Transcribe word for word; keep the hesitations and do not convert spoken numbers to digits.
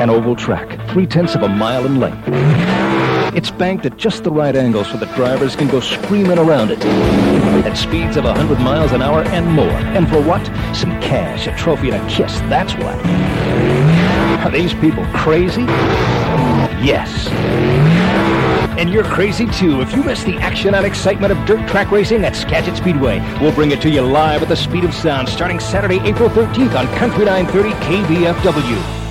An oval track, three-tenths of a mile in length. It's banked at just the right angle so that drivers can go screaming around it. At speeds of one hundred miles an hour and more. And for what? Some cash, a trophy, and a kiss. That's what. Are these people crazy? Yes. And you're crazy too if you miss the action and excitement of dirt track racing at Skagit Speedway. We'll bring it to you live at the speed of sound starting Saturday, April thirteenth on Country nine thirty K B F W.